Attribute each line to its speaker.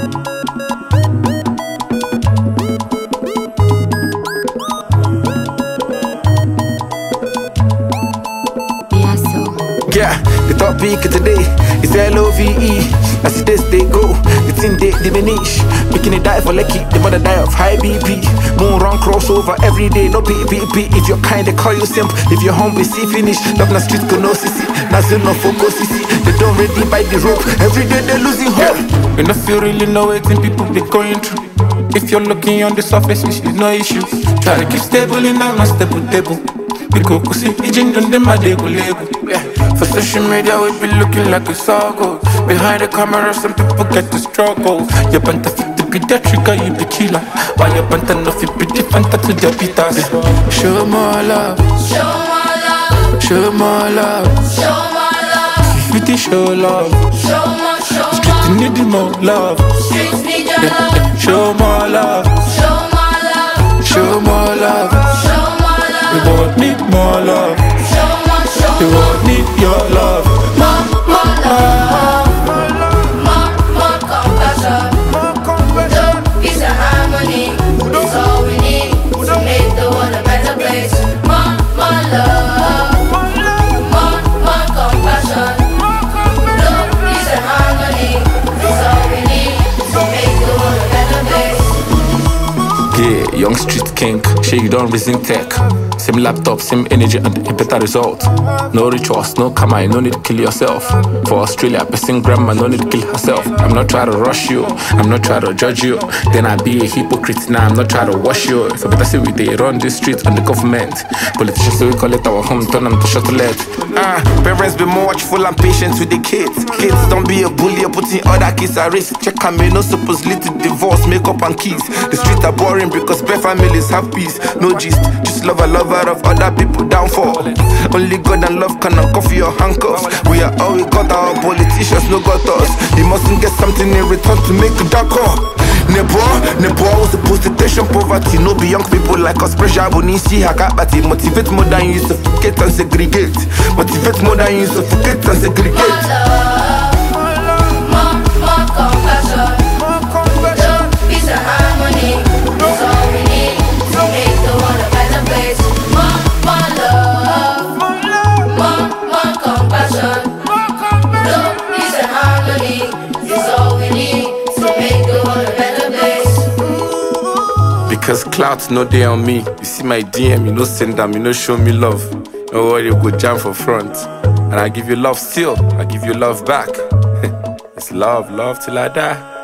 Speaker 1: Yeah, the top pick today is LOVE. As it is, they go, the thing they diminish. Bikini die for lucky, the mother die of high BP. Moon run crossover every day, no PPP. If you're kind, they call you simp. If you're hungry, see finish. Love na street, go no CC. Nazil no focus CC. They don't ready by the rope. Every day they're losing hope. And if you really know it, then people be going through. If you're looking on the surface, it's no issue. Try to keep stable in a stable table. Because see, agent on them my label. For social media, we be looking like it's all good. Behind the camera, some people get the struggle. You want to fit the pediatric, you be killer. Why you want to know if you be different to the beaters? Show more love,
Speaker 2: show more love,
Speaker 1: show more love,
Speaker 2: show more love.
Speaker 1: If you show love,
Speaker 2: show more,
Speaker 1: streets need more love.
Speaker 2: Streets need your love.
Speaker 1: Show more love,
Speaker 2: show more love,
Speaker 1: show more love,
Speaker 2: show more love.
Speaker 1: The world need more love. The world need your love.
Speaker 2: More love, more compassion, love, peace and harmony. It's all we need to make the world a better place. More love, more compassion, love, peace and harmony. It's all we need to make the world a better place.
Speaker 1: Yeah, young street king, shey you don't reason tech. Same laptop, same energy and a better result. No rituals, no karma, no need to kill yourself. For Australia, person grandma, no need to kill herself. I'm not trying to rush you, I'm not trying to judge you. Then I be a hypocrite, now I'm not trying to wash you. So better say we they run this street and the government. Politicians, so we call it our home, turn them to chocolate. Parents be more watchful and patient with the kids. Kids don't be a bully or putting other kids at risk. Check and me, no supposedly to divorce, makeup and keys. The streets are boring because bare families have peace. No gist, just love a lover of other people downfall. Only God and love can uncuff your handcuffs. We are all we got, our politicians no got us. They mustn't get something in return to make a dark call. Nebo was supposed to tension poverty. No be young people like us pressure bonisi hakabati. Motivate more than you suffocate and segregate. Motivate more than you suffocate and segregate.
Speaker 2: More compassion, love, peace and harmony. It's all we need to make the world a better place. More love, more compassion, love, peace and harmony. It's all we need to make the world a better place.
Speaker 1: Because clout no day on me. You see my DM, you no send them, you no show me love. No worry, you go jam for front. And I give you love still, I give you love back. It's love till I die.